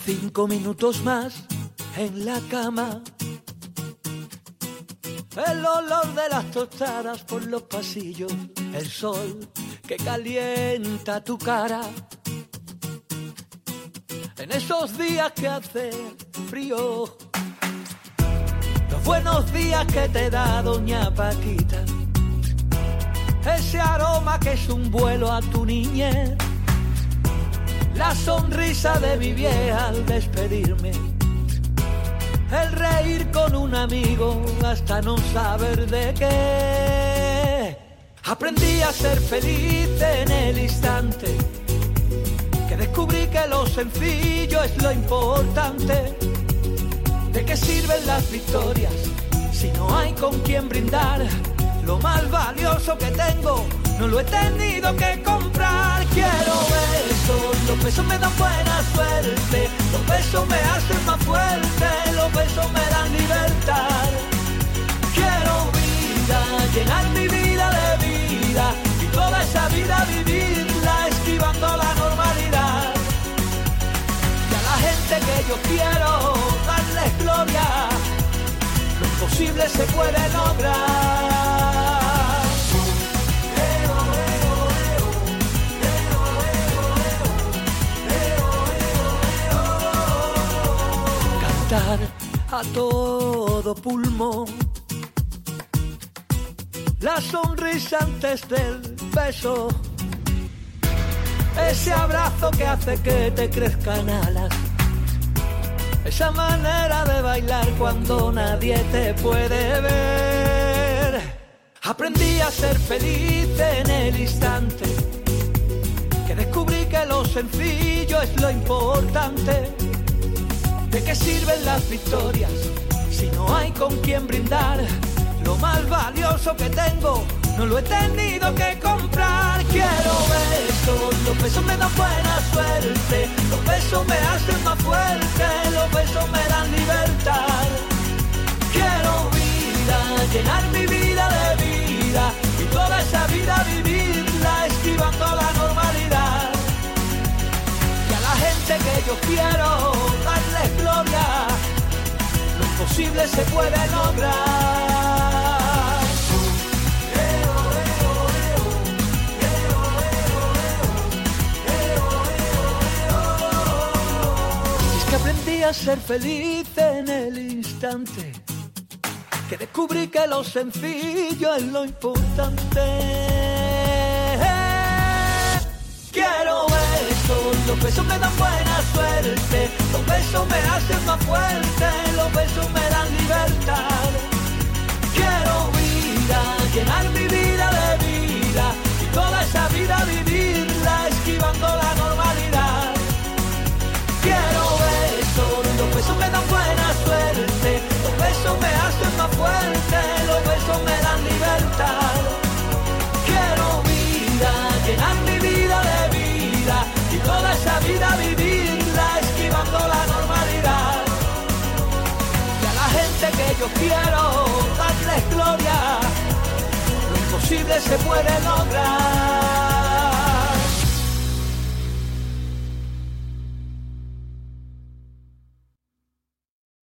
5 minutos más en la cama. El olor de las tostadas por los pasillos, el sol que calienta tu cara. En esos días que hace frío, los buenos días que te da doña Paquita, ese aroma que es un vuelo a tu niñez, la sonrisa de mi vieja al despedirme, el reír con un amigo hasta no saber de qué. Aprendí a ser feliz en el instante que descubrí que lo sencillo es lo importante. ¿De qué sirven las victorias si no hay con quien brindar? Lo más valioso que tengo no lo he tenido que comprar. Quiero besos, los besos me dan buena suerte, los besos me hacen más fuerte, los besos me dan libertad. Quiero vida, llenar mi vida de vida y toda esa vida vivirla esquivando la normalidad. Y a la gente que yo quiero darles gloria, lo imposible se puede lograr. Cantar a todo pulmón, la sonrisa antes del beso, ese abrazo que hace que te crezcan alas, esa manera de bailar cuando nadie te puede ver. Aprendí a ser feliz en el instante que descubrí que lo sencillo es lo importante. ¿De qué sirven las victorias si no hay con quien brindar? Lo más valioso que tengo no lo he tenido que comprar. Quiero besos, los besos me dan buena suerte, los besos me hacen más fuerte, los besos me dan libertad. Quiero vida, llenar mi vida de vida y toda esa vida vivirla esquivando la normalidad. Y a la gente que yo quiero darles gloria, lo imposible se puede lograr. Aprendí a ser feliz en el instante que descubrí que lo sencillo es lo importante. Quiero besos, los besos me dan buena suerte, los besos me hacen más fuerte, los besos me dan libertad. Quiero vida, llenar mi vida de vida y toda esa vida vivirla esquivando la normalidad. Quiero besos, los besos me dan buena suerte, los besos me hacen más fuerte, los besos me dan libertad. Quiero vida, llenar mi vida de vida y toda esa vida vivirla esquivando la normalidad. Y a la gente que yo quiero darles gloria, lo imposible se puede lograr.